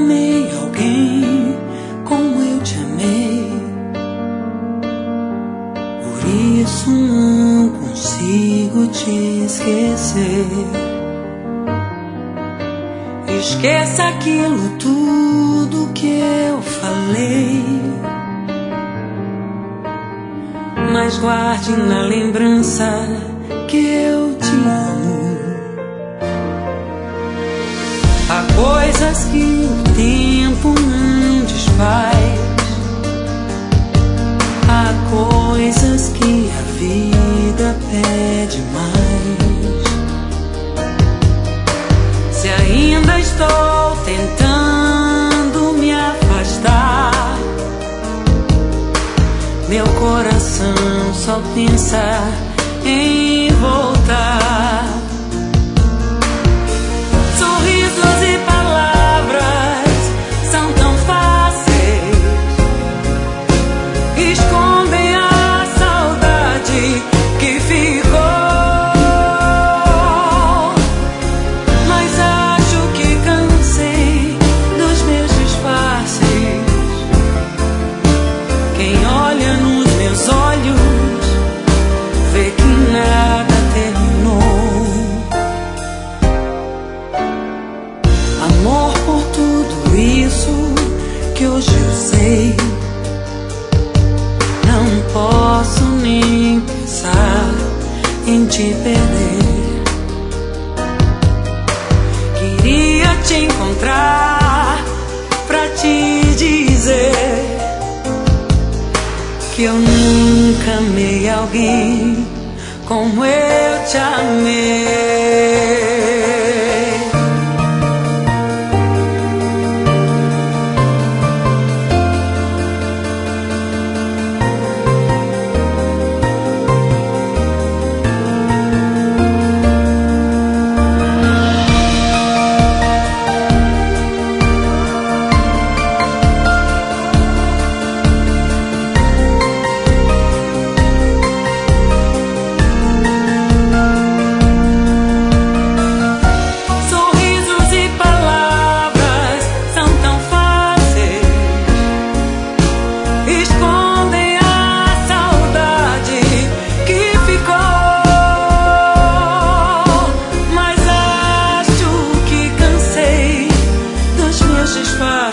amei alguém como eu te amei. Por isso não consigo te esquecer. Esqueça aquilo tudo que eu falei, mas guarde na lembrança que eu te amo. Há coisas que o tempo não desfaz, há coisas que a vida pede mais. Se ainda estou tentando me afastar, meu coração só pensa em voltar. Sorrisos e palavras são tão fáceis, escondem a saudade que ficou. Mas acho que cansei dos meus disfarces. Quem olha nos meus olhos vê que nada terminou. Amor, por tudo isso que hoje eu sei, não posso nem pensar em te perder. Queria te encontrar pra te dizer que eu nunca amei alguém como eu te amei. Faz